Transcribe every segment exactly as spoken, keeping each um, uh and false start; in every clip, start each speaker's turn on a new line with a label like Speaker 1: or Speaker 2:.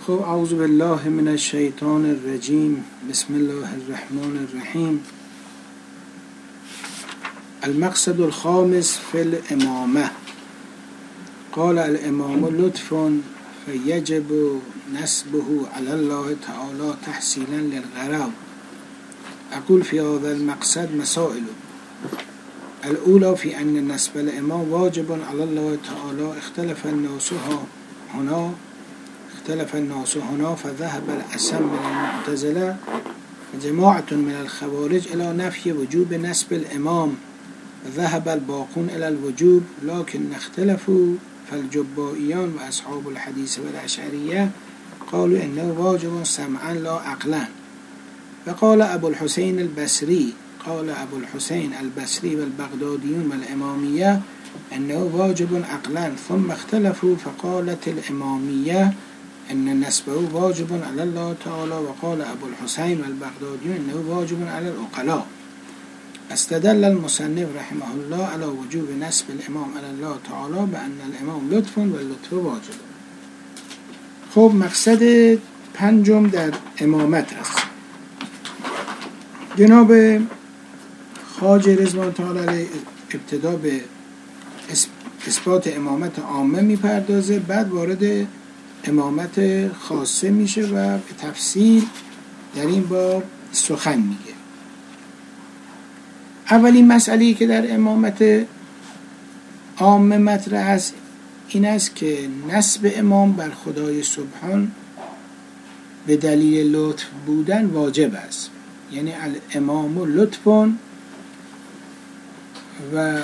Speaker 1: خب اعوذ بالله من الشیطان الرجیم. بسم الله الرحمن الرحیم. المقصد الخامس في الامامه. قال الامام لطف فيجب نسبه على الله تعالى تحصيلا للغرض. اقول في هذا المقصد مسائل. الأولى في أن نسب الإمام واجب على الله تعالى. اختلف الناس هنا اختلف الناس هنا فذهب الأسم من المعتزلة وجماعة من الخوارج إلى نفي وجوب نسب الإمام، وذهب الباقون إلى الوجوب، لكن اختلفوا فالجبائيان وأصحاب الحديث والأشعرية قالوا إنه واجب سمعا لا عقلا. وقال أبو الحسين البصري قال أبو الحسين البصري والبغداديون والإمامية أنه واجب عقلا، ثم اختلفوا فقالت الإمامية أن نسبه واجب على الله تعالى، وقال أبو الحسين والبغداديون أنه واجب على العقلاء. استدل المصنف رحمه الله على وجوب نسب الإمام على الله تعالى بأن الإمام لطف واللطف واجب. خب مقصد پنجم در امامت است. جناب خواجه رضوان تعالی علیه ابتدا به اثبات امامت عامه میپردازه، بعد وارد امامت خاصه میشه و به تفصیل در این باب سخن میگه. اولین مسئله‌ای که در امامت عامه مطرح است این است که نسب امام بر خدای سبحان به دلیل لطف بودن واجب است. یعنی الامام لطف و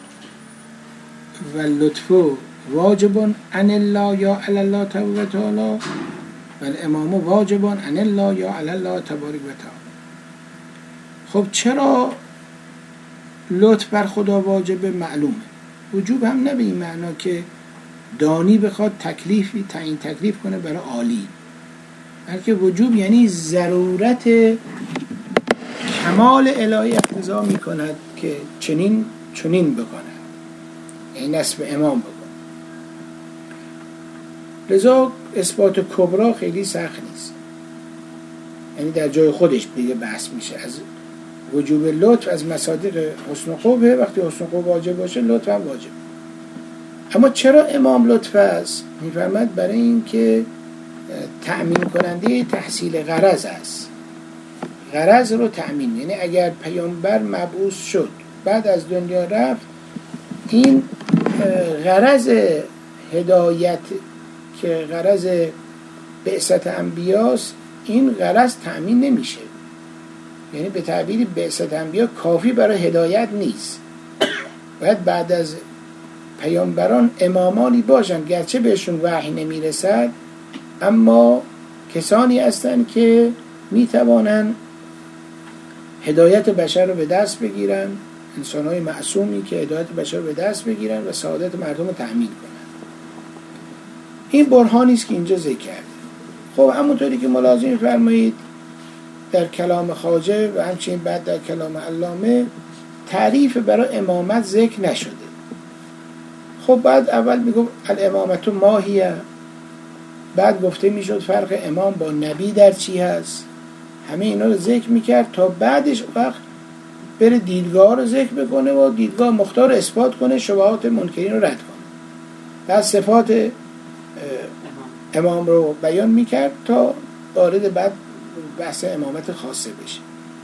Speaker 1: و لطف واجب عن الله یا علی الله تبارک و تعالی و الامام واجب عن الله یا علی الله تبارک و تعالی. خب چرا لطف بر خدا واجب؟ معلومه. وجوب هم نه به این معنا که دانی بخواد تکلیفی تعیین تکلیف کنه برای عالی، بلکه وجوب یعنی ضرورت کمال الهی اقتضا می کند که چنین چنین بکنه، یعنی نسب امام بکنه. لذا اثبات کبرا خیلی سخت نیست، یعنی در جای خودش دیگه بحث میشه. از وجوب لطف از مصادیق حسن قبه، وقتی حسن قبه واجب باشه لطف هم واجب. اما چرا امام لطف است؟ میفرماد برای این که تأمین کننده تحصیل غرض است. غرض رو تأمین، یعنی اگر پیامبر مبعوث شد بعد از دنیا رفت، این غرض هدایت که غرض بعثت انبیاست، این غرض تأمین نمیشه. یعنی به تعبیر بعثت انبیا کافی برای هدایت نیست، باید بعد از پیامبران امامانی باشن، گرچه بهشون وحی نمیرسد اما کسانی هستند که میتوانن هدایت بشر رو به دست بگیرن، انسان‌های معصومی که هدایت بشر رو به دست بگیرن و سعادت مردم رو تأمین کنن. این برهانی است که اینجا ذکر کرد. خب همونطوری که ملاحظه فرمایید در کلام خواجه و همچنین بعد در کلام علامه تعریف برای امامت ذکر نشده. خب بعد اول میگم الامامت ماهیه، بعد گفته میشد فرق امام با نبی در چی هست، همه اینا رو ذکر میکرد تا بعدش وقت بره دیدگاه رو ذکر بکنه و دیدگاه مختار اثبات کنه، شبهات منکرین رو رد کنه. بعد صفات امام رو بیان میکرد تا وارد بعد بحث امامت خاصه بشه.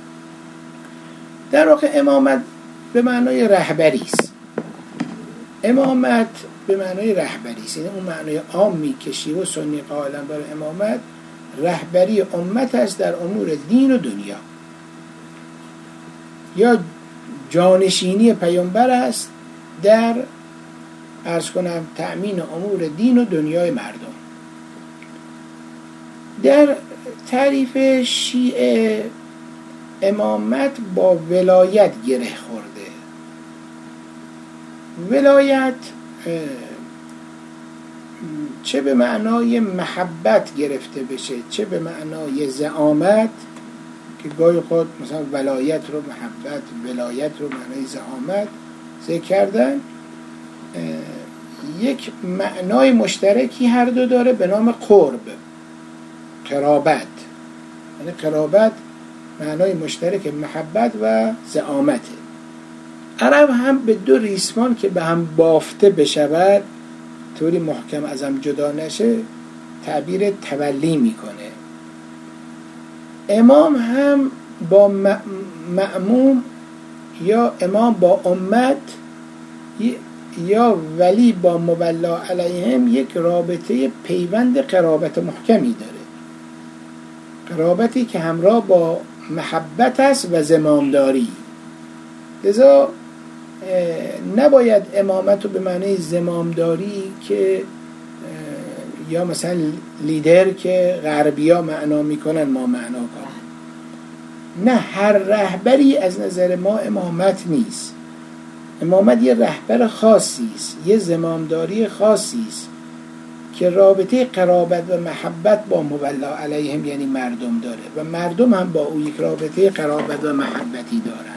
Speaker 1: در واقع امامت به معنای رهبری است. امامت به معنای رهبری است، یعنی اون معنای عامی که شیعه و سنی قائلن برای امامت، رهبری امت است در امور دین و دنیا، یا جانشینی پیامبر است در عرض کنم تأمین امور دین و دنیای مردم. در تعریف شیعه امامت با ولایت گره خورده. ولایت چه به معنای محبت گرفته بشه، چه به معنای زعامت، که گاهی خود مثلا ولایت رو محبت، ولایت رو معنای زعامت ذکر کردن، یک معنای مشترکی هر دو داره به نام قرب. قرابت، یعنی قرابت معنای مشترک محبت و زعامته. عرب هم به دو ریسمان که به هم بافته بشود طوری محکم از هم جدا نشه تعبیر تولی میکنه. امام هم با مأموم یا امام با امت یا ولی با مولا علیهم یک رابطه پیوند قرابت محکمی داره، قرابتی که همراه با محبت است و زمامداری. لذا نباید امامت رو به معنی زمامداری که یا مثلا لیدر که غربی ها معنا میکنن ما معنا کنن. نه، هر رهبری از نظر ما امامت نیست. امامت یه رهبر خاصی است، یه زمامداری خاصی است که رابطه قرابت و محبت با مولا علیهم یعنی مردم داره و مردم هم با او یک رابطه قرابت و محبتی دارند.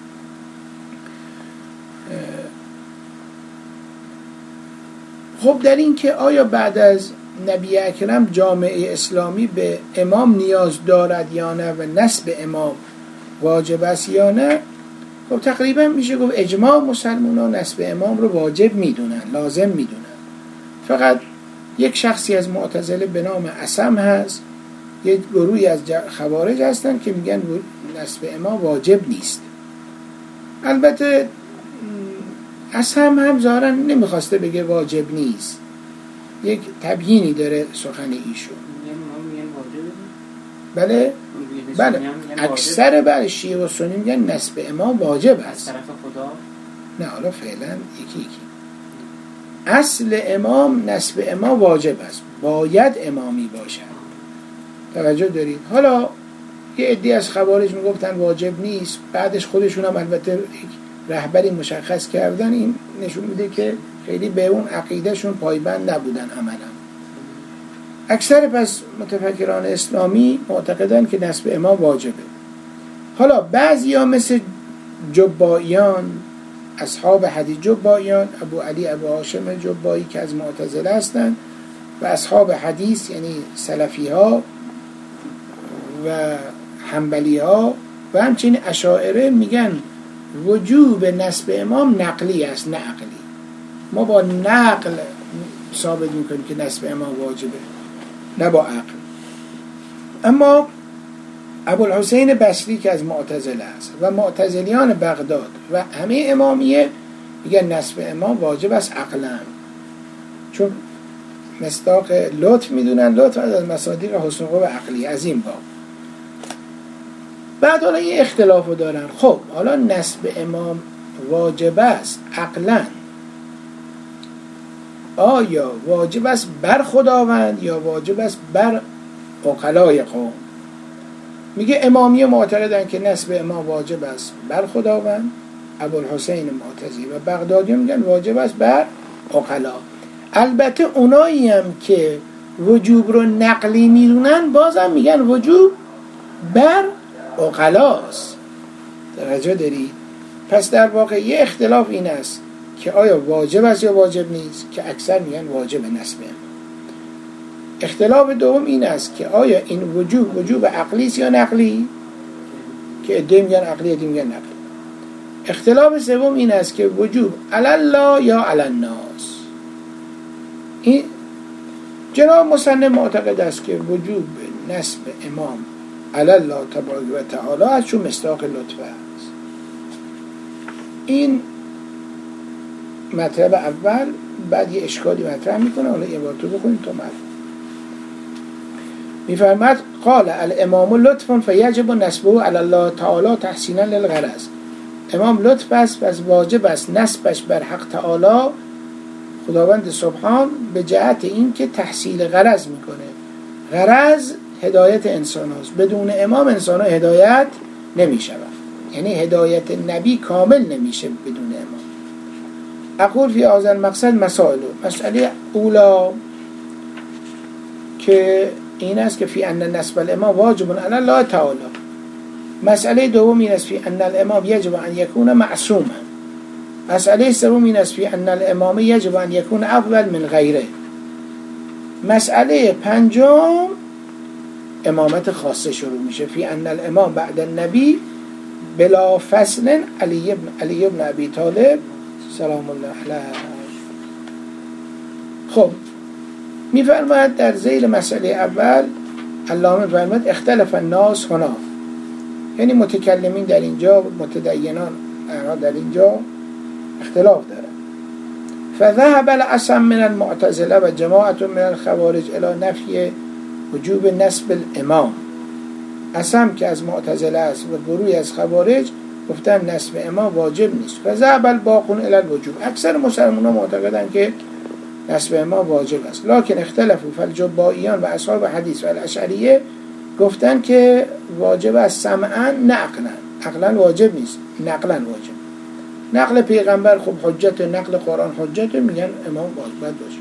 Speaker 1: خب در این که آیا بعد از نبی اکرم جامعه اسلامی به امام نیاز دارد یا نه و نصب امام واجب است یا نه، خب تقریبا میشه گفت اجماع مسلمانان نصب امام رو واجب میدونن، لازم میدونن. فقط یک شخصی از معتزله به نام عصم هست، یک گروهی از خوارج هستن که میگن نصب امام واجب نیست. البته عصم هم ظاهرا نمیخواسته بگه واجب نیست، یک تبیینی داره سخن ایشون. بله بله اکثر بله شیعه و سنی میگن نصب امام واجب است.
Speaker 2: طرف خدا؟
Speaker 1: نه حالا فعلا یکی یکی. اصل امام نصب امام واجب است، باید امامی باشد. توجه دارید؟ حالا یه عده‌ای از خوارج میگفتن واجب نیست، بعدش خودشون هم البته رهبری مشخص کردن. این نشون میده که خیلی به اون عقیدهشون پایبند نبودن عملا. اکثر پس متفکران اسلامی معتقدن که نصب امام واجبه. حالا بعضیا مثل جبائیان، اصحاب حدیث جبائیان، ابو علی ابو هاشم جبایی که از معتزله هستن و اصحاب حدیث یعنی سلفی ها و حنبلی ها و همچنین اشاعره میگن وجوب نصب امام نقلی است نه عقلی. ما با نقل ثابت میکنیم که نصب امام واجبه، نه با عقل. اما ابوالحسین بصری که از معتزله است و معتزلیان بغداد و همه امامیه میگن نصب امام واجب است عقلا، چون مصداق لطف میدونن، لطف از مصادیق حسن قوه عقلی از این باب. بعد حالا یه اختلافو دارن. خب حالا نصب امام واجب است عقلا، آیا واجب است بر خداوند یا واجب است بر عقلای قوم؟ میگه امامیه معتقدن که نصب امام واجب است بر خداوند، ابوالحسین معتزی و بغدادی میگن واجب است بر عقلا. البته اونایی هم که وجوب رو نقلی میدونن بازم میگن وجوب بر عقلاست. توجه دارید؟ پس در واقع یه اختلاف این است که آیا واجب است یا واجب نیست، که اکثر میگن واجب نصب امام. اختلاف دوم این است که آیا این وجوب وجوب عقلی است یا نقلی، که عده میگن عقلی عده میگن نقلی. اختلاف سوم این است که وجوب علی الله یا علی الناس. این جناب مصنف معتقد است که وجوب نصب امام علی الله تبارک و تعالی است، چون مصداق لطف است. این مطلب اول. بعد یه اشکالی مطرح میکنه، حالا یه بار تو بخونیم تا مطلب. میفرماد قال الامام لطف فیجب نسبه علی الله تعالی تحسینا للغرض. امام لطف است پس واجب است نسبش بر حق تعالی خداوند سبحان به جهت این که تحصیل غرض میکنه. غرض هدایت انسان هست، بدون امام انسان ها هدایت نمیشود، یعنی هدایت نبی کامل نمیشه بدون امام. اقول فی هذا المقصد مسائل. مسئله اولا که این است که فی ان نسب الامام واجب علی الله تعالی. مسئله دوم این است فی ان الامام یجب ان یکون معصوما. مسئله سوم این است فی ان الامام یجب ان یکون افضل من غیره. مسئله پنجم امامت خاصه شروع میشه. فی ان الامام بعد النبی بلا فصل علی ابن علی ابن ابی طالب سلام الله علیه. خب میفرماید در ذیل مسئله اول علامه فرماید اختلف الناس هنا، یعنی متکلمین در اینجا، متدینان در اینجا اختلاف دارن. فذهب العصم من المعتزله و جماعت من الخوارج الى نفی وجوب نسب الامام. عصم که از معتزله است و گروهی از خوارج گفتن نسب امام واجب نیست. فذهب الباقون الى الوجوب. اکثر مسلمانان معتقدند که نسب امام واجب است. لکن اختلفوا فالجبائیان و اصحاب حدیث و الاشعریه گفتن که واجب است سمعا نه عقلا. عقلا واجب نیست، نقلا واجب. نقل پیغمبر خب حجت، نقل قرآن حجت، میگن امام واجب باشه.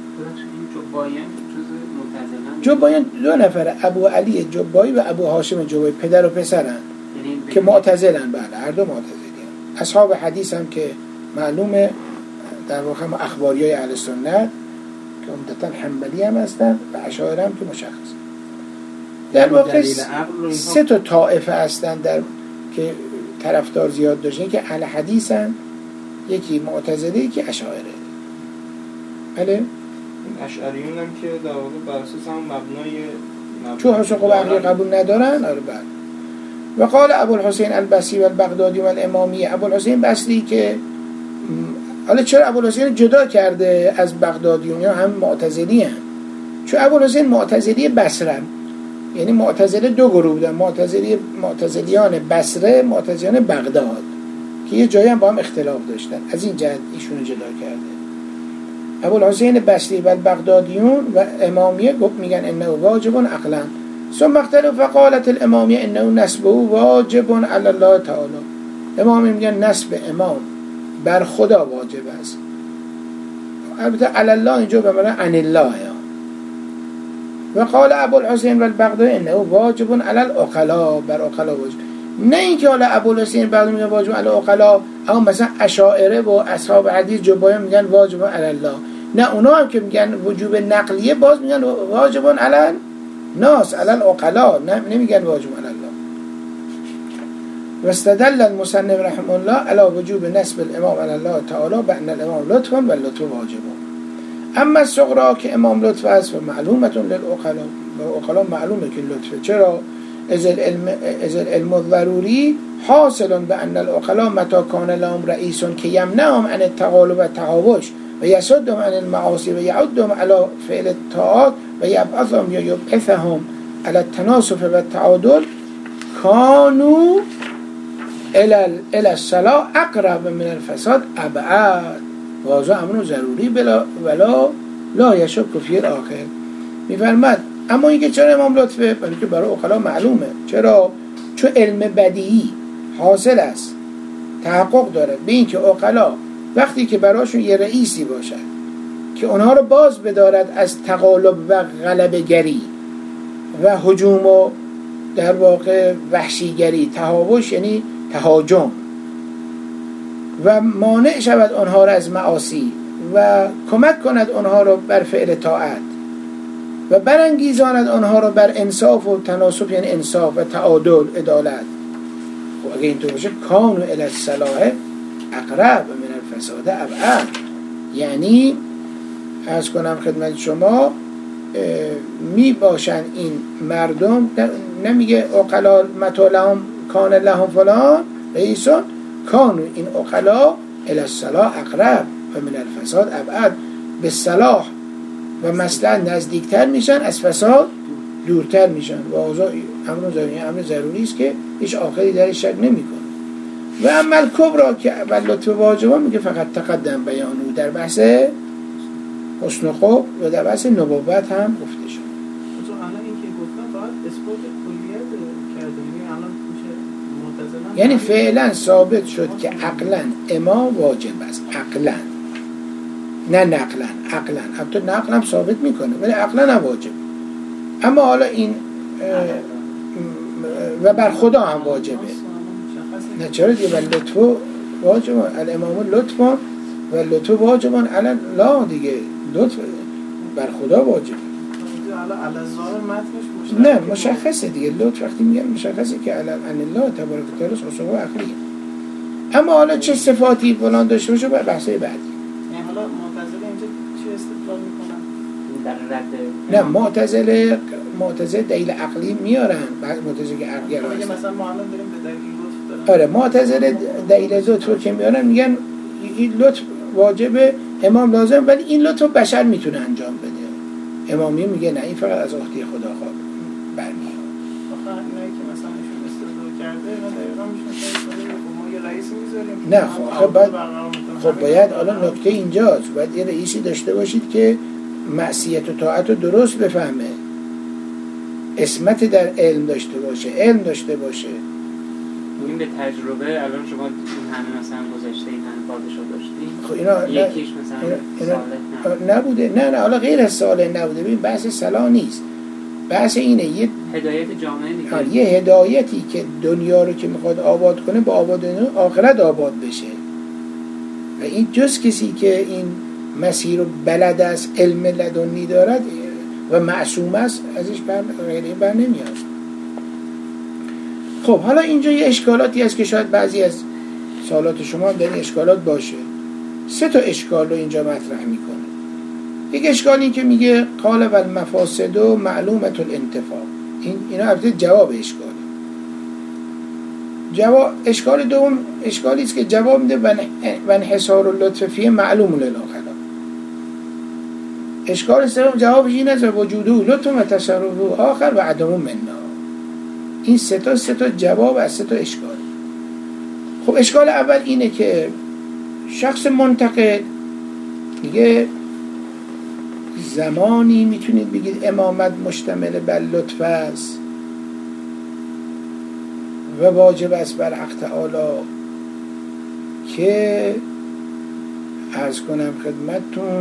Speaker 1: جبایان دو نفره، ابو علی جبایی و ابو هاشم جبایی، پدر و پسرن که معتزلن. بله هر دو معتزلیان. اصحاب حدیث هم که معلومه در واقع اخباریای اهل سنت که عمدتاً حنبلی هم هستن و اشاعره هم که مشخص. در واقع سه تا طائفه هستن در که طرفدار زیاد داشتن، که اهل حدیثن، یکی معتزله، یکی اشاعره. بله
Speaker 2: اشعریون هم که در واقع بر اساس هم مبنای
Speaker 1: چون حقوق و عقلی قبول ندارن. آره بله. و قال ابو الحسین البصری و البغدادی و الامامی. ابو الحسین بصری که حالا چرا ابو الحسین جدا کرده از بغدادیون؟ یا هم معتزلی هم، چون ابو الحسین معتزلی بصره، یعنی معتزله دو گروه بودن، معتزلی معتزلیان بصره، معتزلیان بغداد، که یه جایی هم با هم اختلاف داشتن. از این جهت ایشون جدا کرده. ابو الحسین بصری و البغدادیون و امامیه گفت میگن انه واجب عقلا. ثم اختلف فقالت الامامیه انه نسبه واجب علی الله تعالی. امامی میگن نسب امام بر خدا واجب است. البته علی الله اینجا به معنی عن الله. و قال ابو الحسین و البغدادی انه واجب علی العقلاء، بر عقلا واجب. نه اینکه حالا ابو الحسین بغدادی میگه واجب علی العقلاء، اما مثلا اشاعره و اصحاب حدیث جبایان میگن واجب علی الله. نه اونا هم که میگن وجوب نقلیه باز میگن واجب علی الناس علی العقلاء، نمیگن واجب علی الله. واستدل المصنف رحمه الله على وجوب نسب الامام علی الله تعالی بان الامام لطف و لطف واجب. اما الصغرا که امام لطف است و معلومه للعقلاء، و عقلاء معلومه که لطفه. چرا؟ از العلم از العلم الضروری حاصل بان العقلاء متى كان لهم رئيس که یمنعهم عن التغالب و التهاوش و یصدهم عن المعاصی و یعدهم على فعل الطاعات و یبعثهم یا یبعثهم على التناسف و التعادل كانوا الى الصلاح اقرب من الفساد ابعد. واضح امر ضروری بلا ولا لا یشک فی الاخر. میفرماد اما اینکه چرا امام لطفه؟ برای که برای عقلا معلومه. چرا؟ چون علم بدیهی حاصل است، تحقق داره به این که عقلا وقتی که براشون یه رئیسی باشه که اونها رو باز بدارد از تقالب و غلبه‌گری و هجوم و در واقع وحشیگری، تهاوش یعنی تهاجم، و مانع شود آنها را از معاصی و کمک کند آنها را بر فعل طاعت و برانگیزاند آنها را بر انصاف و تناسب، یعنی انصاف و تعادل، عدالت. خب اگه اینطور باشه کانوا الی الصلاح اقرب من الفساد ابعد. یعنی عرض کنم خدمت شما می باشن این مردم، نمیگه عقلا متی لهم کان لهم فلان رئیسون، کانوا این عقلا الی الصلاح اقرب و من الفساد ابعد. به صلاح و مصلحت نزدیکتر میشن، از فساد دورتر میشن. و امر ضروری امر ضروری است که هیچ آخری درش شک نمیکنه. و عمل کبرا که اول لطف واجبا میگه فقط تقدم بیانو در بحث حسن و خوب و در بحث نبوت هم گفته شد.
Speaker 2: تو الان این که گفتم فقط اثبات کلیت کرده، الان میشه معتزله،
Speaker 1: یعنی فعلا ثابت شد که عقلا امام واجب است، عقلا نه نقلا. عقلا البته نقل هم ثابت میکنه ولی عقلا هم واجب. اما حالا این و بر خدا هم واجبه. نه چرا دیگه؟ ولی لطف واجب، الامام لطف و لطف واجبان علی الله دیگه، لطف بر خدا واجبه.
Speaker 2: حالا الظاهر متنش
Speaker 1: نه مشخصه دیگه. لطف وقتی میگن مشخصه که علی ان الله تبارک و تعالی خصوصا عقلیه. اما حالا چه صفاتی فلان داشته باشه بر بحثای بعدی.
Speaker 2: یعنی حالا معتزله اینجا چی استدلال میکنن در رد؟
Speaker 1: نه معتزله معتزله دلیل عقلی میارن، بعد معتزله که عقلی هستن.
Speaker 2: مثلا ما الان داریم به دلیل لطف
Speaker 1: دارن. آره معتزله دلیل لطف که میارن میگن این لطف واجب امام لازم، ولی این لطف بشر میتونه انجام بده. امامی میگه نه این فقط از عهده خدا خواب برمیاد.
Speaker 2: آخه اینایی که مثلا ایشون استدلال کرده اینا دقیقاً میشن ما یه رئیسی میذاریم.
Speaker 1: نه خب باید خب باید الان نکته اینجاست، باید یه رئیسی داشته باشید که معصیت و طاعت رو درست بفهمه، اسمت در علم داشته باشه، علم داشته باشه.
Speaker 3: این به تجربه الان شما همه مثلا گذشته این همه پادشاه داشتین
Speaker 1: خب اینا
Speaker 3: یکیش مثلا
Speaker 1: اینا اینا نبوده. نه نه حالا غیر از صالح نبوده. ببین بحث صلاح نیست، بحث اینه یه
Speaker 3: هدایت جامعه دیگه،
Speaker 1: یه هدایتی که دنیا رو که میخواد آباد کنه با آباد آخرت آباد بشه. و این جز کسی که این مسیر رو بلد است، علم لدنی دارد و معصوم است، ازش بر غیره بر نمیاد. خب حالا اینجا یه اشکالاتی هست که شاید بعضی از سوالات شما در این اشکالات باشه. سه تا اشکال رو اینجا مطرح میکنه. یک اشکال این که میگه قال و المفاسد و معلومت الانتفاع. این اینا البته جواب اشکاله. جواب اشکال دوم اشکالی است که جواب میده و انحصار اللطف فیه معلوم للآخر. اشکال سوم جوابش این است وجوده لطف و تصرف آخر و عدم منا. این سه تا سه تا جواب از سه تا اشکال. خب اشکال اول اینه که شخص منتقد میگه زمانی میتونید بگید امامت مشتمل بر لطف است و واجب است بر حق تعالی که عرض کنم خدمتتون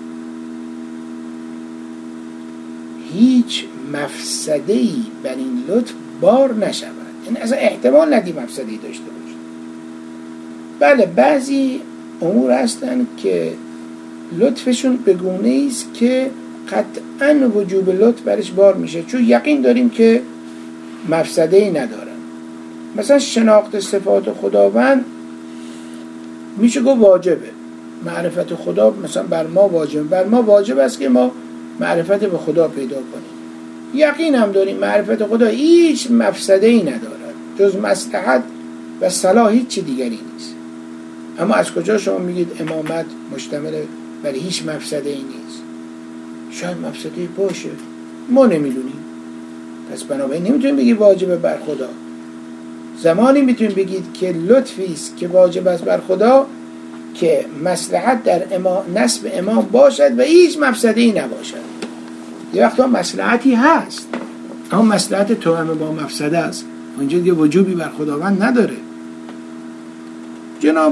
Speaker 1: هیچ مفسده‌ای بر این لطف بار نشود. یعنی اصلا احتمال ندی مفسده‌ای داشته باشه. بله بعضی امور هستن که لطفشون به گونه‌ای است که قطعاً وجوب لطف برش بار میشه، چون یقین داریم که مفسده‌ای ندارن. مثلا شناخت صفات خداوند میشه گفت واجبه. معرفت خدا مثلا بر ما واجبه. بر ما واجب است که ما معرفت به خدا پیدا کنیم. یقین هم داریم معرفت خدا هیچ مفسده‌ای ندارد جز مصلحت و صلاح، هیچ دیگری نیست. اما از کجا شما میگید امامت مشتمل بر هیچ مفسده‌ای نیست؟ شاید مفسده‌ای باشه، ما نمیدونیم. پس بنابراین نمیتونیم بگید واجبه بر خدا. زمانی میتونیم بگید که لطفی است که واجب است بر خدا که مصلحت در امام نسب امام باشد و هیچ مفسده‌ای نباشد. یه وقتا مصلحتی هست اما مصلحت توأم با مفسده است، اونجا دیگه وجوبی بر خداوند نداره. جناب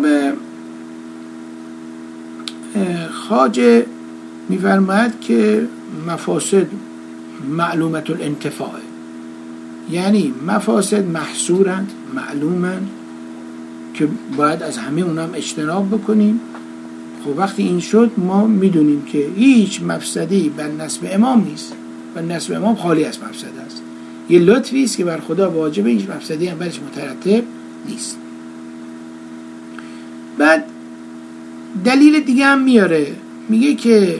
Speaker 1: خواجه میفرماید که مفاسد معلومت الانتفاع، یعنی مفاسد محصورند، معلومند که باید از همه اونم اجتناب بکنیم. خب وقتی این شد ما میدونیم که هیچ مفسدی بر نسب امام نیست و نسب امام خالی از مفسده است. یه لطفی است که بر خدا واجبه، هیچ مفسدی هم برش مترتب نیست. بعد دلیل دیگه هم میاره، میگه که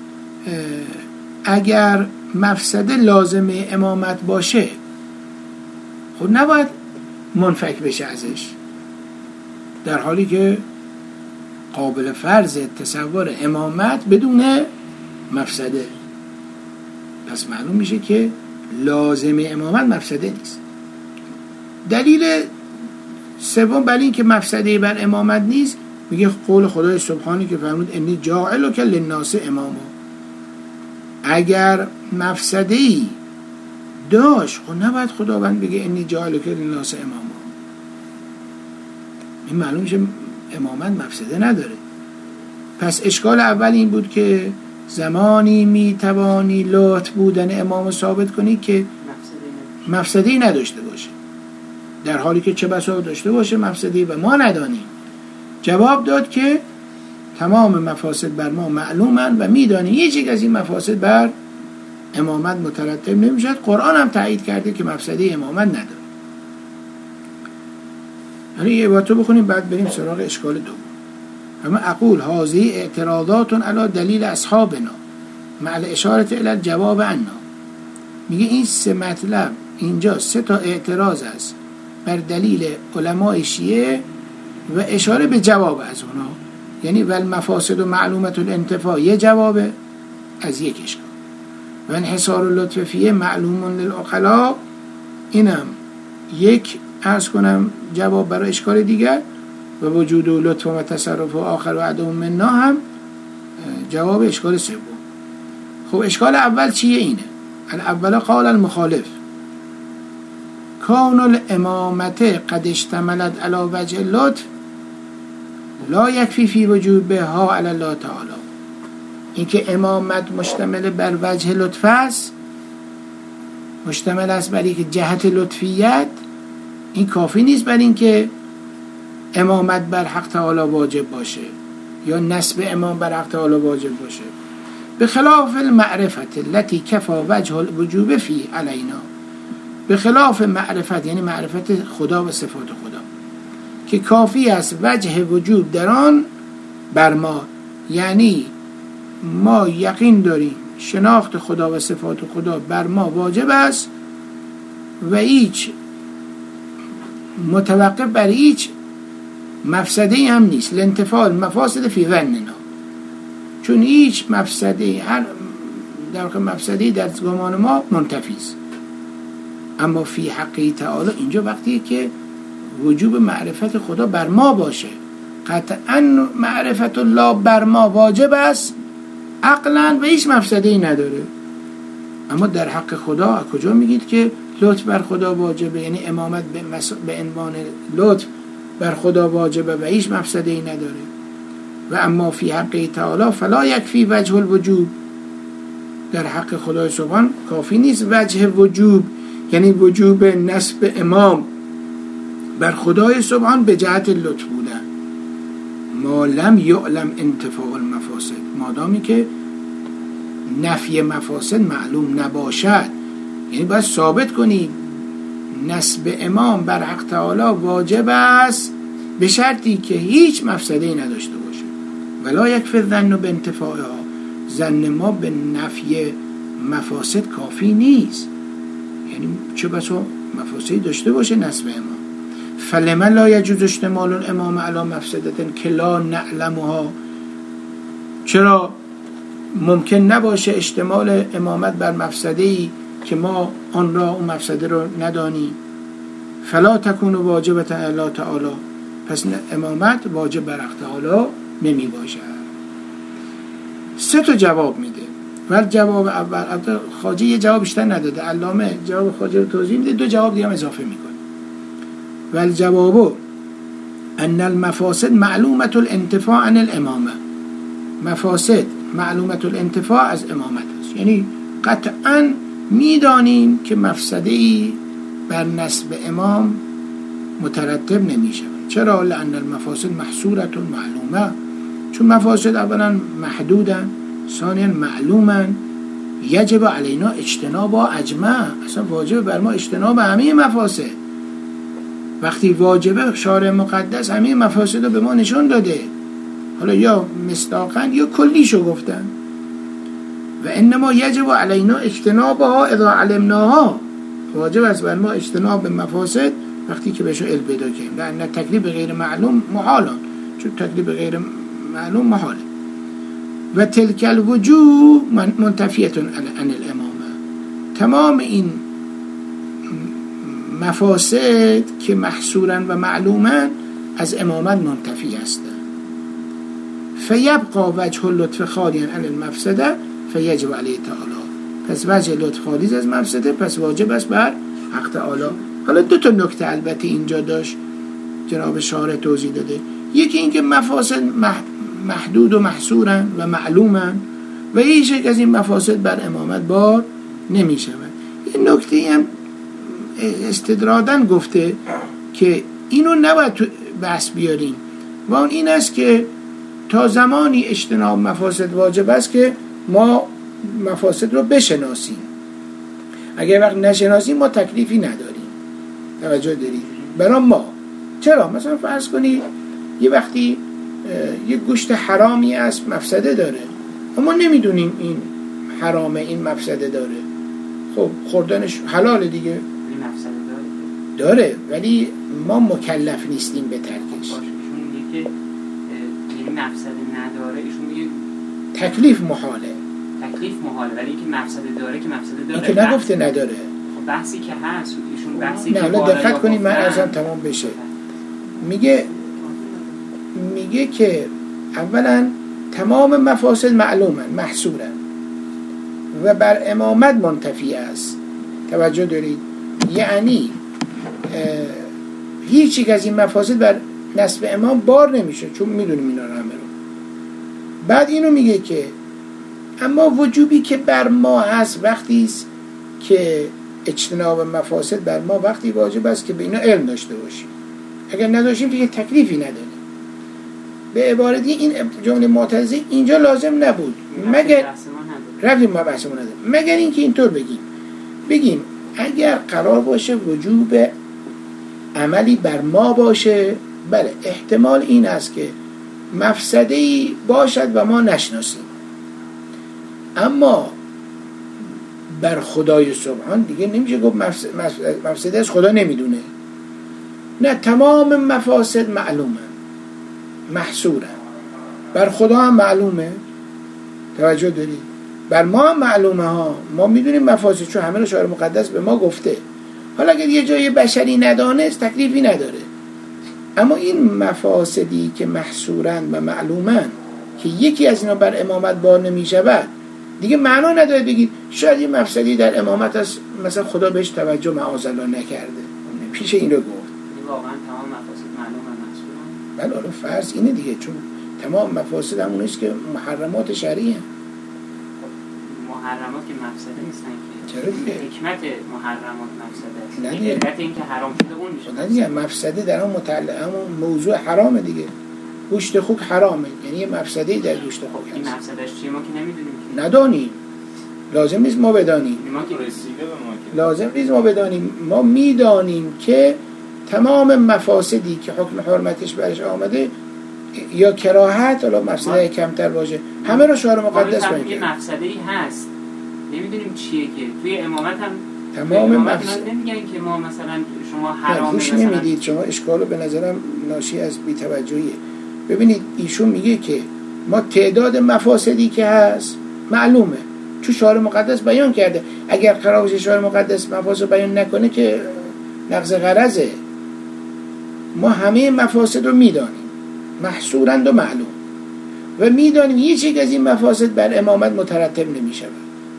Speaker 1: اگر مفسده لازمه امامت باشه خب نباید منفک بشه ازش، در حالی که قابل فرض تصور امامت بدون مفسده. پس معلوم میشه که لازمه امامت مفسده نیست. دلیل سوم برای این که مفسده بر امامت نیست میگه قول خدای سبحانه که فرمود انی جاعلک للناس اماما. اگر مفسده‌ای داشت خب نباید خداوند بگه انی جاعلک للناس اماما. این معلوم میشه امامت مفسده نداره. پس اشکال اول این بود که زمانی میتوانی لطف بودن امام ثابت کنی که مفسده‌ای نداشته باشه، در حالی که چه بسا داشته باشه مفسده‌ای و ما ندانیم. جواب داد که تمام مفاسد بر ما معلومن و میدانیم هیچ یک از این مفاسد بر امامت مترتب نمیشد. قرآن هم تایید کرده که مفسده امامت نداره. یعنی یه بار تو بخونیم بعد بریم سراغ اشکال دوم. اما اقول هذه اعتراضات علی دلیل اصحابنا مع الاشاره الی الجواب عنا. میگه این سه مطلب اینجا سه تا اعتراض است بر دلیل علمای شیعه و اشاره به جواب از اونا. یعنی ول مفاسد و معلومت الانتفاع یه جوابه از یک اشکال و انحصار اللطف فیه معلوم للعقلاء اینم یک عرض کنم جواب برای اشکال دیگر و وجود و لطف و تصرف و آخر و عدم منا هم جواب اشکال سوم. خب اشکال اول چیه؟ اینه الاول قال المخالف کون الامامت قد اشتملت علی وجه اللطف لا یکفی فی وجوبه ها علی الله تعالی. اینکه امامت مشتمل بر وجه لطف است، مشتمل است بر اینکه جهت لطفیت، این کافی نیست بر اینکه امامت بر حق تعالی واجب باشه یا نسب امام بر حق تعالی واجب باشه. به خلاف المعرفت التي کفا وجه الوجوب فی علینا، به خلاف معرفت یعنی معرفت خدا و صفات خدا که کافی است وجه وجوب در آن بر ما. یعنی ما یقین داریم شناخت خدا و صفات خدا بر ما واجب است و هیچ متوقف بر هیچ مفسده‌ای هم نیست. لانتفاع مفاسد فی ظننا، چون هیچ مفسده‌ای هر در واقع مفسده‌ای در گمان ما منتفی است. اما فی حقی تعالی اینجا وقتی که وجوب معرفت خدا بر ما باشه، قطعا معرفت الله بر ما واجب است عقلا و هیچ مفسده‌ای نداره. اما در حق خدا از کجا میگید که لطف بر خدا واجبه؟ یعنی امامت به, مس... به عنوان لطف بر خدا واجبه و هیچ مفسده‌ای نداره. و اما فی حق تعالی فلا یکفی وجه الوجوب، در حق خدای سبحان کافی نیست وجه وجوب، یعنی وجوب نسب امام بر خدای سبحان به جهت لطف بودن. ما لم یعلم انتفاع المفاسد، مادامی که نفی مفاسد معلوم نباشد، یعنی باید ثابت کنی نسب امام بر حق تعالی واجب است به شرطی که هیچ مفسده‌ای نداشته باشه. ولا یکفی الظن بانتفاعها، ظن ما به نفی مفاسد کافی نیست، یعنی چه بسا مفاسدی داشته باشه نسب امام. فلما لا یجوز اشتمال الامام علی مفسدة که لا نعلمها، چرا ممکن نباشه اشتمال امامت بر مفسده‌ای که ما آن را اون مفسده رو ندانیم؟ فلا تکون واجبة الله تعالی، پس امامت واجب بر حق تعالی نمی باشد. سه تا جواب میده. ول جواب اول، خواجه یه جواب بیشتر نداده، علامه جواب خواجه رو توضیح میده، دو جواب دیگه هم اضافه میکنه. ول جواب ان المفاسد معلومة الانتفاع عن الامامه، مفاسد معلومة الانتفاع از امامت است، یعنی قطعا میدانیم که مفسده‌ای بر نسب امام مترتب نمیشه. چرا؟ لأن المفاسد محصورة معلومه، چون مفاسد اولا محدودن، ثانیا معلومن، یجب علینا اجتناب اجمع، اصلا واجب بر ما اجتناب همه مفاسد. وقتی واجبه شارع مقدس همه مفاسد رو به ما نشون داده، حالا یا مصداقاً یا کلیشو گفتن. و انما یجب علینا اجتنابها اذا علمناها، واجب است بر ما اجتناب مفاسد وقتی که بهشون علم پیدا کنیم. لأن تکلیف غیر معلوم محالان، چون تکلیف غیر معلوم محاله. و تلک الوجوه منتفیه عن الامامه، تمام این مفاسد که محصورن و معلومن از امامت منتفی هستند. فیبقى وجه اللطف خالیا عن المفسده فیجب علیه تعالی، پس وجه لطف خالی از مفسده، پس واجب است بر حق تعالی. حالا دو تا نکته البته اینجا داشت جناب شارح توضیح داده. یکی اینکه مفاسد محدود و محصورن و معلومن و هیچ یک از این مفاسد بر امامت بار نمی شود. این نکته هم استدرادن گفته که اینو نباید تو بحث بیاریم و اون این است که تا زمانی اجتناب مفاسد واجب است که ما مفاسد رو بشناسیم. اگر وقت نشناسیم ما تکلیفی نداریم. توجه دارید؟ برای ما چرا؟ مثلا فرض کنید یه وقتی یه گوشت حرامی است مفسده داره، اما نمیدونیم این حرامه، این مفسده داره، خب خوردنش حلاله دیگه.
Speaker 3: این مفسده
Speaker 1: داره داره ولی ما مکلف نیستیم به ترکش.
Speaker 3: ایشون میگه که این مفسده نداره، ایشون میگه
Speaker 1: تکلیف محاله.
Speaker 3: تکلیف محاله، ولی اینکه مفسده داره که مفسده داره.
Speaker 1: این که نگفته نداره.
Speaker 3: خب بحثی که هست ایشون بحثی
Speaker 1: نه
Speaker 3: که
Speaker 1: حالا دقت کنید من ازم تمام بشه. میگه میگه که اولا تمام مفاسد معلومن محصورن و بر امامت منتفی است. توجه دارید؟ یعنی هیچ یک از این مفاسد بر نسب امام بار نمیشه، چون میدونیم اینا رو همه رو. بعد اینو میگه که اما وجوبی که بر ما هست وقتی است که اجتناب مفاسد بر ما وقتی واجب است که به اینا علم داشته باشیم. اگر نداشتیم دیگه تکلیفی نداریم. به عبارتی این جمله معترضه اینجا لازم نبود، مگر رفتیم ما بحثمون نداریم، مگر اینکه اینطور بگیم بگیم اگر قرار باشه وجوب عملی بر ما باشه، بله احتمال این است که مفسده‌ای باشد و ما نشناسیم، اما بر خدای سبحان دیگه نمیشه گفت مفسده از خدا نمیدونه. نه، تمام مفاسد معلومه، محصوره، بر خدا هم معلومه. توجه دارید؟ بر ما هم معلومه ها، ما میدونیم مفاسد چون همه رو شاعر مقدس به ما گفته. حالا اگر یه جای بشری ندانست تکلیفی نداره، اما این مفاسدی که محصورن و معلومن که یکی از اینا بر امامت بار نمیشود دیگه معنا نداره بگید شاید یه مفسدی در امامت است مثلا خدا بهش توجه معاذالله نکرده، پیش این رو گفت.
Speaker 3: واقعا تمام مفاسد معلوم و محصورن.
Speaker 1: بله حالا فرض اینه دیگه، چون تمام مفاسد همون است که محرمات شرعی هست.
Speaker 3: محرمات که مفسده نیستن که.
Speaker 1: چرا دیگه؟
Speaker 3: حکمت محرمات مفسده است.
Speaker 1: نه دیگه.
Speaker 3: علت این که حرام شده اون میشه.
Speaker 1: نه دیگه، مفسده در اون متعلق همون موضوع حرامه دیگه. گوشت خوک حرامه، یعنی یه مفسده‌ای در گوشت خوک هست.
Speaker 3: این مفسدش چیه ما که نمیدونیم.
Speaker 1: ندانیم. لازم نیست ما بدانیم.
Speaker 3: ما که
Speaker 4: رسیده به ما که
Speaker 1: لازم نیست ما بدانیم. ما میدانیم که تمام مفاسدی که حکم حرمتش برش آمده یا کراهت حالا مفسده کمتر باشه همه رو شعار مقدس
Speaker 3: ما
Speaker 1: میگه.
Speaker 3: یه مفسده‌ای هست نمیدونیم چیه که توی امامت هم
Speaker 1: تمام مفسد
Speaker 3: نمیگن که ما مثلا شما حرام
Speaker 1: گوش
Speaker 3: مثلا
Speaker 1: نمیدید شما. اشکالو به نظرم ناشی از بی‌توجهیه. ببینید ایشون میگه که ما تعداد مفاسدی که هست معلومه چون شعار مقدس بیان کرده. اگر قرار باشه شعار مقدس مفاسد بیان نکنه که نقض غرضه. ما همه مفاسد رو میدانیم، محصورند و معلوم، و میدانیم هیچ یک از این مفاسد بر امامت مترتب نمیشود.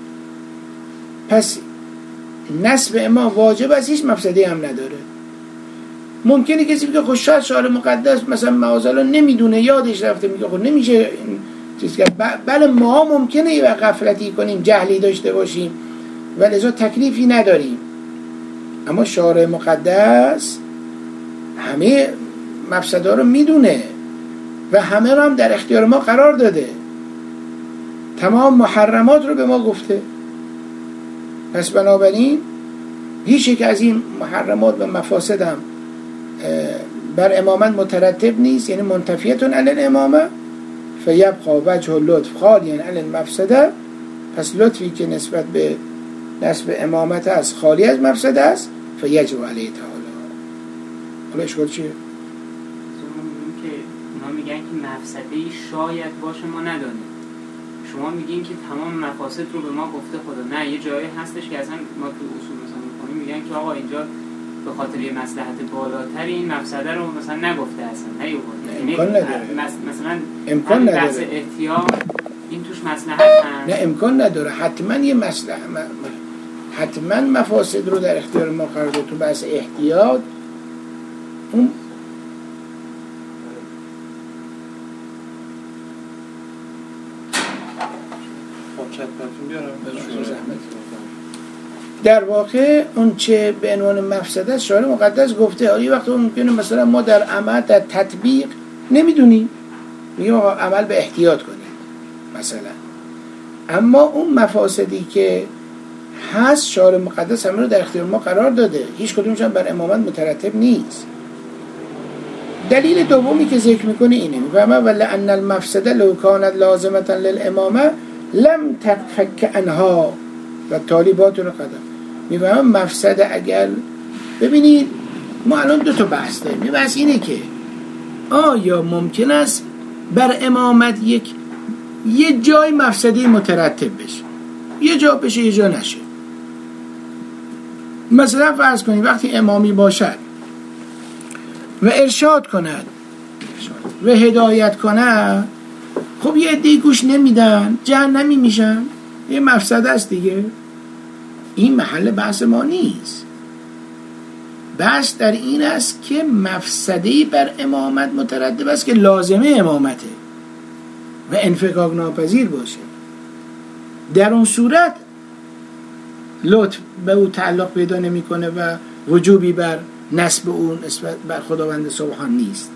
Speaker 1: پس نسب امام واجب است، هیچ مفسدی هم نداره. ممکنه کسی بگه خب شاید شعار مقدس مثلا معاذالله نمیدونه، یادش رفته، میگه خب نمیشه این چیز کرد. بله ما ممکنه یه غفلتی کنیم، جهلی داشته باشیم و لذا تکلیفی نداریم، اما شعار مقدس همه مفسدا رو میدونه و همه رو هم در اختیار ما قرار داده، تمام محرمات رو به ما گفته. پس بنابراین هیچ یک از این محرمات و مفاسد هم بر امامت مترتب نیست، یعنی منتفیتون علی الامامه، فیبقى وجه اللطف خالیا علی المفسده. پس لطفی که نسبت به نسب امامت است خالی از مفسده است، فیجب علیه تعالی. حالا اشکال چیه؟
Speaker 3: که اونا میگن که مفسده‌ای شاید باشه ما ندانیم، شما میگین که تمام مفاسد رو به ما گفته خدا. نه، یه جایی هستش که اصلا ما تو اصول مثلا می‌کنیم میگن که آقا اینجا به خاطر یه مصلحت بالاتر این مفسده رو مثلا نگفته اصلا نیوورده.
Speaker 1: امکان نداره.
Speaker 3: مثلا
Speaker 1: امکان نداره.
Speaker 3: بحث احتیاط این توش مصلحت هست.
Speaker 1: نه امکان نداره. حتما یه مصلحت، حتما مفاسد رو در اختیار ما قرار داد. تو بحث احتیاط اون در واقع اون چه به عنوان مفسده است شارع مقدس گفته. حالا یه وقت ممکنه مثلا ما در عمل در تطبیق نمیدونیم، میگیم آقا عمل به احتیاط کنیم مثلا، اما اون مفاسدی که هست شارع مقدس همه رو در اختیار ما قرار داده، هیچ کدومش هم بر امامت مترتب نیست. دلیل دومی که ذکر میکنه اینه، میفهمه ولأن المفسده لو کانت لازمه للامامه لم تنفک عنها و طالبات رو قدم. میفهمه مفسده اگر، ببینید ما الان دو تا بحث داریم. یه بحث اینه که آیا ممکن است بر امامت یک یه جای مفسده مترتب بشه، یه جا بشه یه جا نشه. مثلا فرض کنید وقتی امامی باشد و ارشاد کند و هدایت کند، خب یه عده‌ای گوش نمیدن، جهنمی میشن، یه مفسده است دیگه. این محل بحث ما نیست. بحث در این است که مفسده‌ای بر امامت مترتب است که لازمه امامته و انفکاک ناپذیر باشه. در اون صورت لطف به او تعلق پیدا نمی‌کنه و وجوبی بر نسب اون بر خداوند سبحان نیست.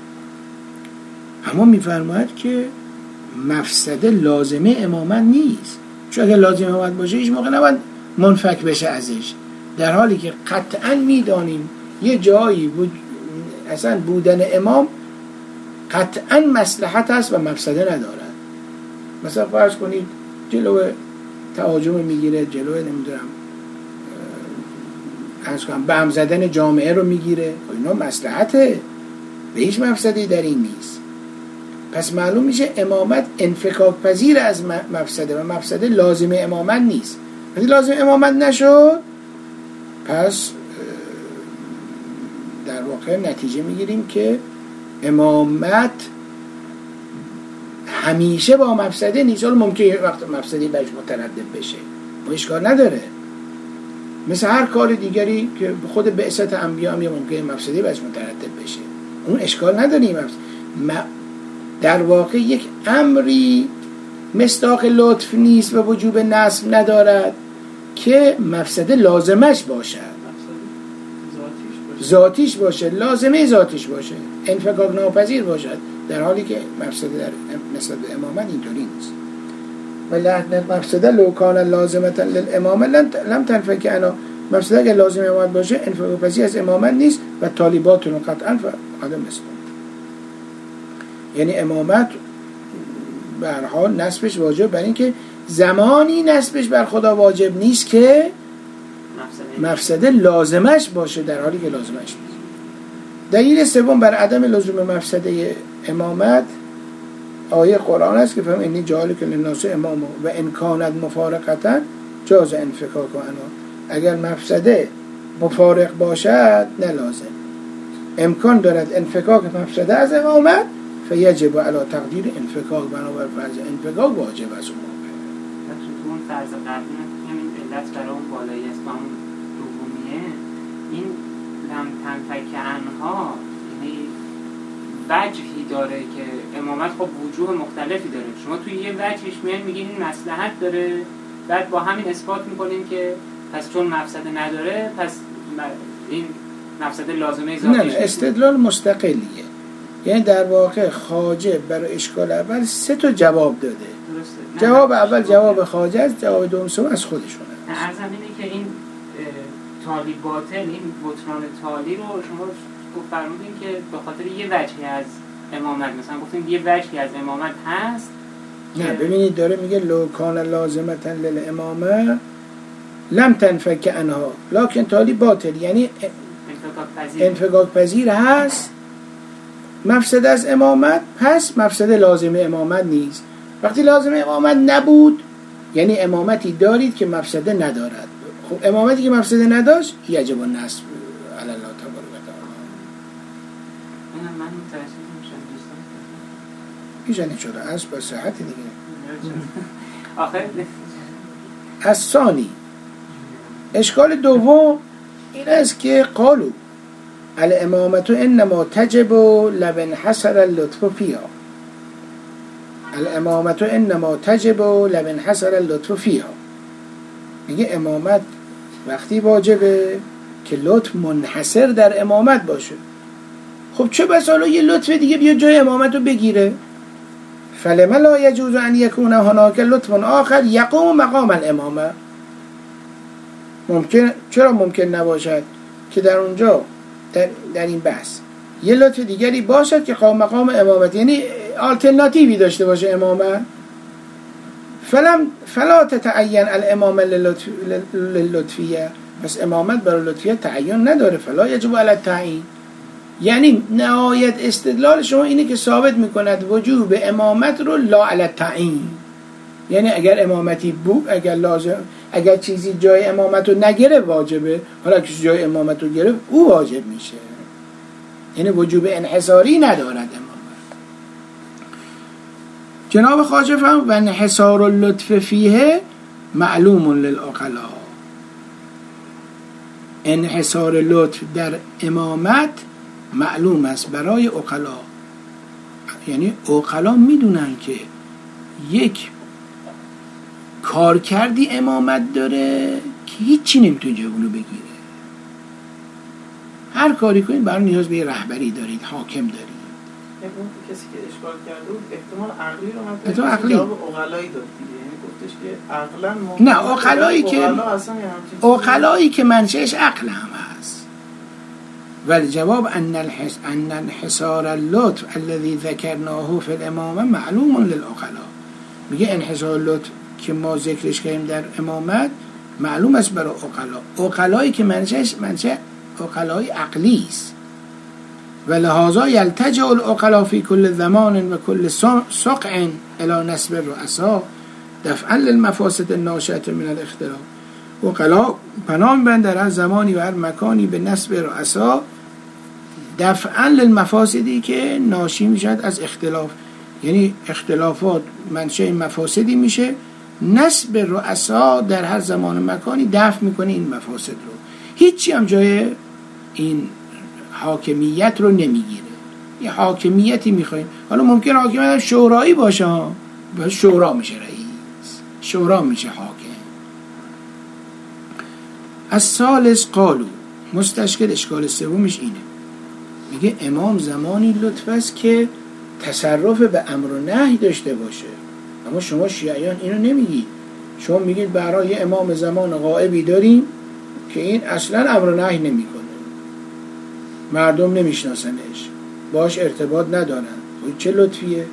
Speaker 1: اما می‌فرماید که مفسده لازمه امامت نیست، چون اگر لازمه امامت باشه هیچ موقع نباید منفک بشه ازش، در حالی که قطعاً می‌دانیم یه جایی بود اصلا بودن امام قطعاً مصلحت است و مفسده ندارد. مثلا فرض کنید جلو تهاجم میگیره، جلو نمیدونم از کنم بم زدن جامعه رو میگیره، اینا مصلحته و هیچ مفسدی در این نیست. پس معلوم میشه امامت انفکاک پذیر از مفسده و مفسده لازمه امامت نیست. وقتی لازم امامت نشد، پس در واقع نتیجه میگیریم که امامت همیشه با مفسده نیست. حالا ممکنه یه وقت مفسدی برش متردد بشه و اشکال نداره، مثل هر کار دیگری که خود بعثت انبیا هم ممکنه مفسدی برش متردد بشه، اون اشکال نداریم. در واقع یک امری مصداق لطف نیست و وجوب نسب ندارد که مفسده لازمش باشد، ذاتیش باشه، لازمه ذاتیش باشه، انفکاک ناپذیر باشد، در حالی که مفسده در نسبت به امامت اینطوری نیست. ولكن مفسده لو کان لازمه للامامه لم تنفک عنها. مفسده اگر لازم امامت باشه انفکاک پذیر از امامت نیست و طالبات رو قطعا عدم نسبت. یعنی امامت به هر حال نسبش واجب، برای اینکه زمانی نسبش بر خدا واجب نیست که مفسده لازمش باشه، در حالی که لازمش نیست. دلیل سوم بر عدم لزوم مفسده امامت آیه قرآن است که فهم اینی جالک للناس امام و ان کانت مفارقتا جاز انفکاک عنها. اگر مفسده مفارق باشد نه لازم، امکان دارد انفکاک مفسده از امامت، فیجب علی تقدیر انفکاک، بنابر فرض انفکاک واجب است.
Speaker 3: اون فرض قبلی همین علت برای اون بالایی است و اون دومیه این لم تنفک عنها، یعنی وجهی داره که امامت خب وجوه مختلفی داره. شما توی یه وجهش میان میگین این مصلحت داره، بعد با همین اثبات میکنین که پس چون مفسده نداره پس این مفسده لازمه ذاتیش.
Speaker 1: نه نه، استدلال مستقلیه. یعنی در واقع خواجه برای اشکال اول سه تا جواب داده. درسته. جواب اول جواب خواجه است، جواب دوم سوم از خودشونه.
Speaker 3: عرضم اینه که این تالی باطل، این بطلان تالی رو شما فرمودین که به خاطر یه وجهی از امامت، مثلا گفتیم یه وجهی از امامت هست.
Speaker 1: نه ببینید داره میگه لو کان لازمه للامامه لم تنفک عنها لکن تالی باطل، یعنی انفکاک پذیر هست مفسده از امامت، پس مفسده لازمه امامت نیست. وقتی لازمه امامت نبود یعنی امامتی دارید که مفسده ندارد. خب امامتی که مفسده نداشت یجب النصب علی الله تبارک و تعالی.
Speaker 3: من متوجه نمیشم دوستان.
Speaker 1: میشنید شده از با صحت دیگه.
Speaker 3: آخر
Speaker 1: از ثانی اشکال دوم این است که قالو الامامت انما تجب لمن حصل اللطف فيها. الامامت انما تجب لمن حصل اللطف فيها. میگه امامت وقتی واجبه که لطف منحصر در امامت باشه. خب چه بس حالا یه لطف دیگه بیا جای امامت رو بگیره. فلما لا يجوز ان يكون هناك لطف آخر يقوم مقام الامامه. ممکن چرا ممکن نباشد که در اونجا در, در این بحث یه لطف دیگری باشد که قام مقام امامت، یعنی آلترناتیوی داشته باشه امامت. فلم فلا تتعین الامامه للطفیه، پس امامت برای لطفیه تعین نداره. فلا یجب علی التعیین، یعنی نهایت استدلال شما اینه که ثابت میکند وجوب امامت رو لا علی التعیین، یعنی اگر امامتی بود، اگر لازم، اگر چیزی جای امامت رو نگیره واجبه، حالا کسی جای امامت رو گرفت او واجب میشه، یعنی وجوب انحصاری ندارد امامت. جناب خواجه فهم و انحصار اللطف فیه معلوم للعقلاء، انحصار لطف در امامت معلوم است برای عقلا، یعنی عقلا میدونن که یک کار کردی امامت داره که هیچی نمیتونه جای اونو بگیره. هر کاری کنید برای نیاز به رهبری دارید، حاکم دارید.
Speaker 2: اون کسی که اشکال کرده بود احتمال عقلی رو هم احتمال عقلی جواب عقلایی داد دیگه، یعنی گفتش که عقلا ممکن
Speaker 1: نه عقلایی که عقلایی که منشأش عقل هم هست، ولی جواب ان الحس ان انحصار اللطف الذي ذكرناه في الامامه معلوم للعقلاء. میگه انحصار لطف که ما ذکرش کردیم در امامت معلوم است برای عقلا، عقلایی که منشأش منشأ عقلای عقلی است. و لهذا یلتجئ العقلاء فی کل زمان و کل سقع الی نصب الرؤساء دفعا للمفاسد الناشئه من الاختلاف. عقلاء پناه میبرند در هر زمانی و هر مکانی به نصب رؤسا دفعا للمفاسدی که ناشی میشد از اختلاف، یعنی اختلافات منشأ مفاسدی میشه، نصب رؤسا در هر زمان و مکانی دفع میکنه این مفاسد رو، هیچی هم جای این حاکمیت رو نمیگیره. یه حاکمیتی میخوایم، حالا ممکن حاکمیت شورایی باشه، باشه شورا میشه رئیس، شورا میشه حاکم. از ثالث قالو، مستشکل اشکال سومش اینه، میگه امام زمانی لطف است که تصرف به امر و نهی داشته باشه، اما شما شیعیان اینو نمیگید. شما میگید برای امام زمان غائبی داریم که این اصلا امر و نهی نمیکنه، مردم نمیشناسنش، باش ارتباط ندارن. چه لطفیه؟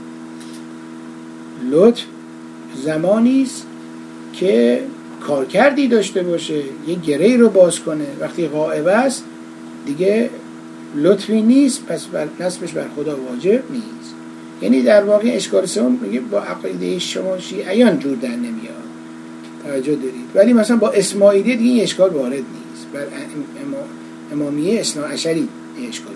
Speaker 1: لطف زمانی است که کارکردی داشته باشه، یه گره‌ای رو باز کنه. وقتی غائب است دیگه لطفی نیست، پس بر نسبش بر خدا واجب نیست. یعنی در واقع اشکال سوم میگه با عقیده شما شیعیان جور در نمیاد، توجه دارید، ولی مثلا با اسماعیلی دیگه این اشکال وارد نیست، بر امامیه اثنا عشری اشکال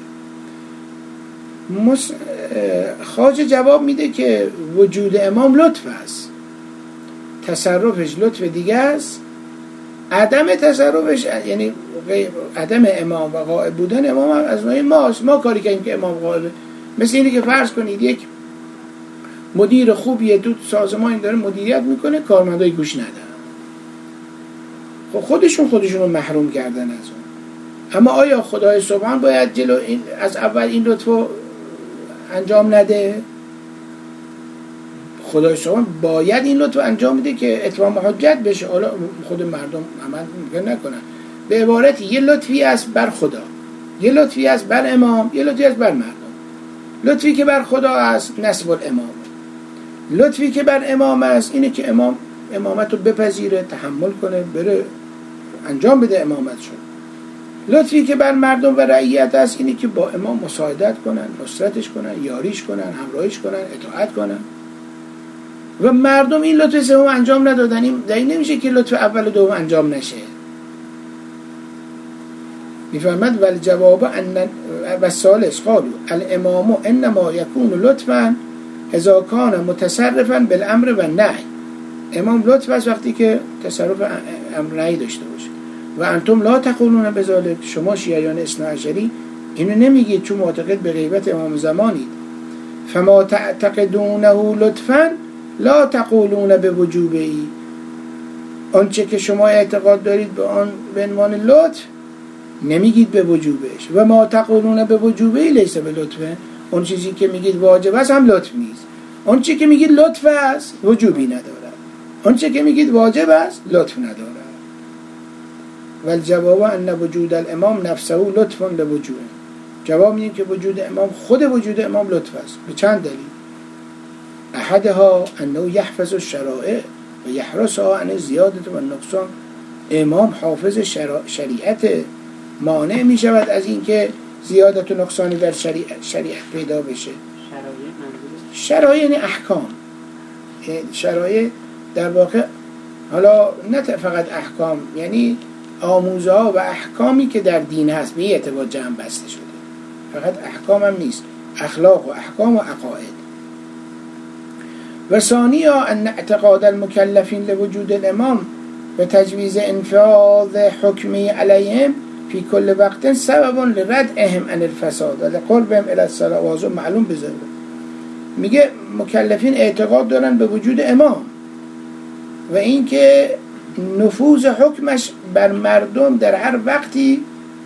Speaker 1: وارده. مس... خواجه جواب میده که وجود امام لطف است، تصرفش لطف دیگه است، عدم تصرفش یعنی عدم امام و غائب بودن امام هم از نوع ماست. ما کاری کنیم که امام غائبه، مثل اینه که فرض کنید یک مدیر خوبیه تو سازمان داره مدیریت میکنه، کارمندای گوش ندن، خب خودشون خودشون رو محروم کردن از اون. اما آیا خدای سبحان باید جلو این از اول این لطفو انجام نده؟ خدای سبحان باید این لطفو انجام میده که اتمام حجت بشه، حالا خود مردم عمل ممکن نکنن. به عبارتی یه لطفی است بر خدا، یه لطفی است بر امام، یه لطفی است بر مردم. لطفی که بر خدا است نصب الامام، لطفی که بر امام است اینه که امام امامت رو بپذیره، تحمل کنه، بره انجام بده امامتشو. لطفی که بر مردم و رعیت است اینه که با امام مساعدت کنن، نصرتش کنن، یاریش کنن، همراهیش کنن، اطاعت کنن. و مردم این لطف سوم انجام ندادن، این دلیل نمیشه که لطف اول و دوم انجام نشه. میفهمد؟ ولی جواب ان و ثالث قالو الامام انما یکون لطفا اذا کان متصرفا بالامر و النهی. امام لطف است وقتی که تصرف امر نهی داشته باشه. و انتم لا تقولون بذلک، شما شیعیان اثنا عشری اینو نمیگید چون معتقد به غیبت امام زمانید. فما تعتقدونه لطفا لا تقولون بوجوبه، آنچه که شما اعتقاد دارید به آن به عنوان لطف نمیگید به وجوبش. و ما تقولون به وجوبه لیس به لطفه، اون چیزی که میگید واجب است هم لطف نیست. اون چی که میگید لطف است وجوبی نداره، اون چی که میگید واجب است لطف نداره. والجواب ان وجود الامام نفسه لطف لوجوده. جواب میدیم که وجود امام، خود وجود امام لطف است. به چند دلیل. احدها انه یحفظ الشرائع و یحرسها عن زیادت و نقصان. امام حافظ شریعت، مانع می شود از اینکه زیادت و نقصانی در شریعت, شریعت پیدا بشه. شرایع یعنی احکام، شرایع در واقع حالا نه فقط احکام، یعنی آموزه ها و احکامی که در دین هست به این اعتبار جمع بسته شده. فقط احکام هم نیست، اخلاق و احکام و عقاید. و ثانیا ان اعتقاد المکلفین لوجود الامام و تجویز انفاذ حکمی علیهم فی کل وقت سبب لردعهم عن الفساد و لقربهم الی الصلاة. واضح معلوم بذاره. میگه مکلفین اعتقاد دارن به وجود امام و اینکه نفوذ حکمش بر مردم در هر وقتی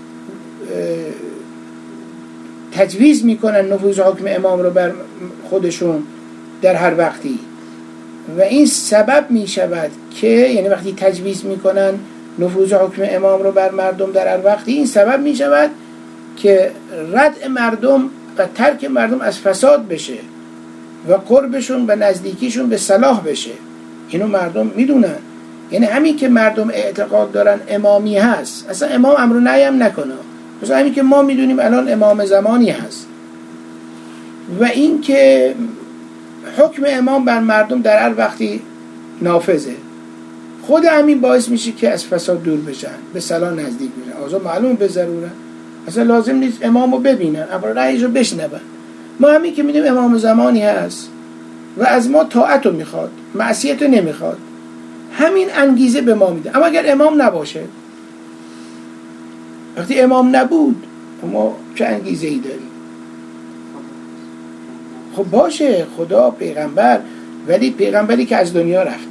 Speaker 1: تجویز میکنن نفوذ حکم امام رو بر خودشون در هر وقتی، و این سبب میشود که یعنی وقتی تجویز میکنن نفوذ حکم امام رو بر مردم در هر وقتی، این سبب میشود که ردع مردم و ترک مردم از فساد بشه و قربشون و نزدیکیشون به صلاح بشه. اینو مردم میدونن. یعنی همین که مردم اعتقاد دارن امامی هست، اصلا امام امر و نهی هم نکنه، مثلا همین که ما میدونیم الان امام زمانی هست و این که حکم امام بر مردم در هر وقتی نافذه، خود همین باعث میشه که از فساد دور بشن، به صلاح نزدیک بشن. آزا معلوم به ضروره اصلا لازم نیست امامو ببینن، امر رأیش رو بشنون. ما همین که میدونیم امام زمانی هست و از ما طاعت رو میخواد، معصیت رو نمیخواد، همین انگیزه به ما میده. اما اگر امام نباشه، وقتی امام نبود ما چه انگیزه ای داریم؟ خب باشه خدا پیغمبر، ولی پیغمبری که از دنیا رفته.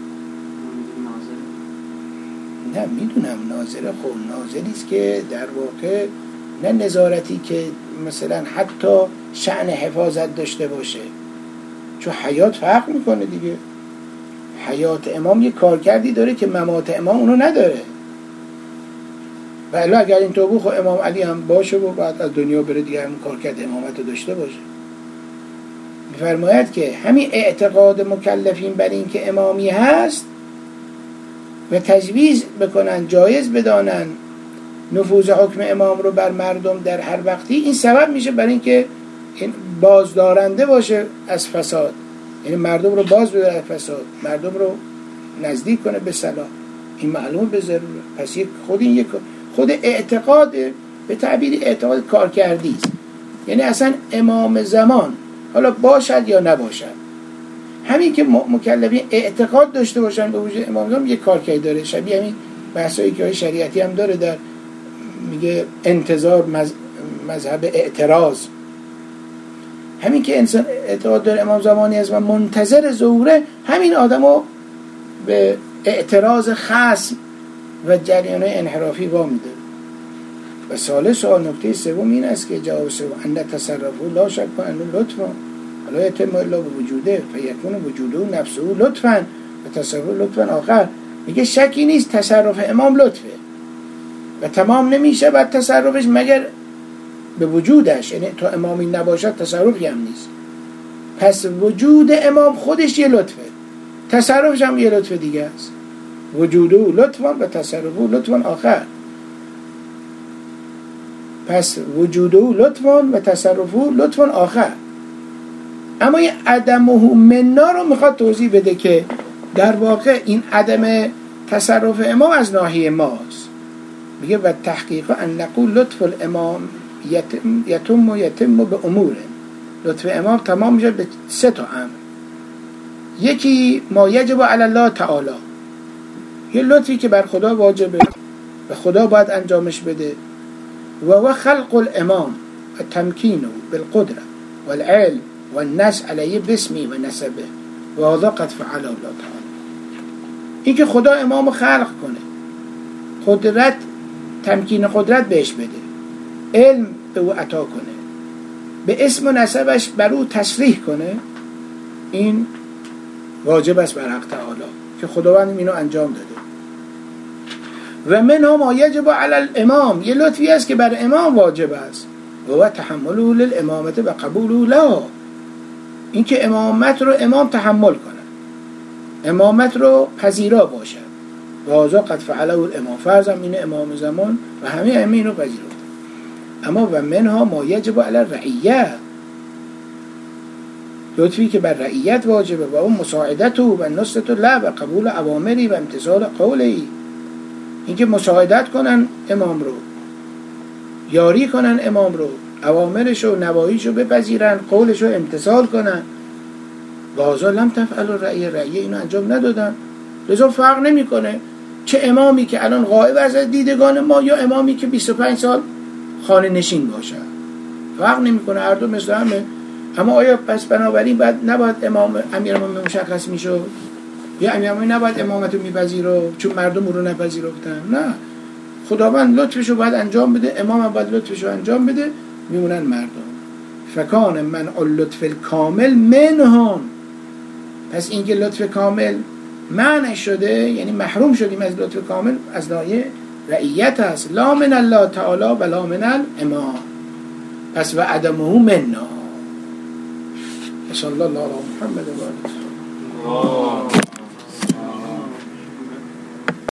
Speaker 1: نه میدونم ناظره، خب ناظریست که در واقع نه نظارتی که مثلا حتی شأن حفاظت داشته باشه، چون حیات فرق میکنه دیگه. حیات امام یک کارکردی داره که ممات امام اونو نداره. و الا اگر این تو بود خب امام علی هم باشه و بعد از دنیا بره دیگه همون کارکرد امامت رو داشته باشه. می‌فرماید که همین اعتقاد مکلفین بر این که امامی هست و تجویز بکنن، جایز بدانن نفوذ حکم امام رو بر مردم در هر وقتی، این سبب میشه برای اینکه این بازدارنده باشه از فساد، یعنی مردم رو باز بداره از فساد، مردم رو نزدیک کنه به صلاح. این معلومه به ضروره. پس یک خود این یک خود اعتقاد به تعبیر اعتقاد کارکردی است. یعنی اصلا امام زمان حالا باشد یا نباشد، همین که مکلفین اعتقاد داشته باشن به وجود امام زمان یک کارکردی داره. شبیه همین بحثایی که شریعتی هم داره، در میگه انتظار مذهب اعتراض. همین که انسان اعتقاد داره امام زمانی است و منتظر ظهوره، همین آدمو به اعتراض خصم و جریان انحرافی وامی داره. و ثالث و نکته سوم این است که جواب سوم ان تصرفه لا شک ان لطفا لا یتم الا بوجوده فیکون وجوده نفسه لطفا و تصرف لطفا آخر. میگه شکی نیست تصرف امام لطفه و تمام نمیشه بعد تصرفش مگر به وجودش، یعنی تا امامی نباشد تصرفی هم نیست. پس وجود امام خودش یه لطفه، تصرفش هم یه لطف دیگه است. وجوده لطفا و تصرفه لطفا آخر. پس وجوده لطفا و تصرفه لطفا آخر. اما این عدمه منا رو میخواد توضیح بده که در واقع این عدم تصرف امام از ناحیه ماست. میگه و تحقیق ان نقول لطف الامام یتم یتم و یتم به امور. لطف امام تمام میشه به سه تا امر. یکی ما یجب علی الله تعالی، یه لطفی که بر خدا واجبه و خدا باید انجامش بده، و هو خلق الامام و تمکینه بالقدره والعلم والنس علیه بسمی و نسبه و هذا قد فعل الله تعالی. این که خدا امام خلق کنه، قدرت تمکین قدرت بهش بده، علم به او عطا کنه، به اسم و نسبش بر او تصریح کنه، این واجب است بر حق تعالی که خداوند اینو انجام داده. و منها ما یجب علی الامام، یه لطفی است که بر امام واجب است، و تحمله للامامت و قبوله لا، این که امامت رو امام تحمل کنه، امامت رو پذیرا باشد. و هذا قد فعله الامام، فرضم اینه امام زمان و همه همه اینو پذیرفتن. اما و منها ما یجب علی الرعیه، لطفی که بر رعیت واجبه و اون مساعدته و نصرت له و قبول اوامری و امتثال قولی، اینکه مساعدت کنن امام رو، یاری کنن امام رو، اوامرش و نواهیش رو بپذیرن، قولش رو امتثال کنن. و هذا لم تفعل الرعیه، رعیه اینو انجام ندادن. لذا فرق نمیکنه چه امامی که الان غائب از دیدگان ما یا امامی که بیست و پنج سال خانه نشین باشه، فرق نمیکنه، هر دو مثل همه. اما آیا پس بنابراین بعد نباید امام امیرالمومنین مشخص میشد یا امیرالمومنین نباید امامت رو میپذیره چون مردم رو نپذیرفتن؟ نه، خداوند لطفش رو باید انجام بده، امام هم باید لطفش رو انجام بده، میمونن مردم. فکان من اللطف الکامل منهم، پس اینکه لطف کامل معنی شده یعنی محروم شدیم از لطف کامل، از ناحیه رعیت هست، لا من الله تعالی و لا من الامام، پس و عدمه منا. صلی الله علی محمد و آله.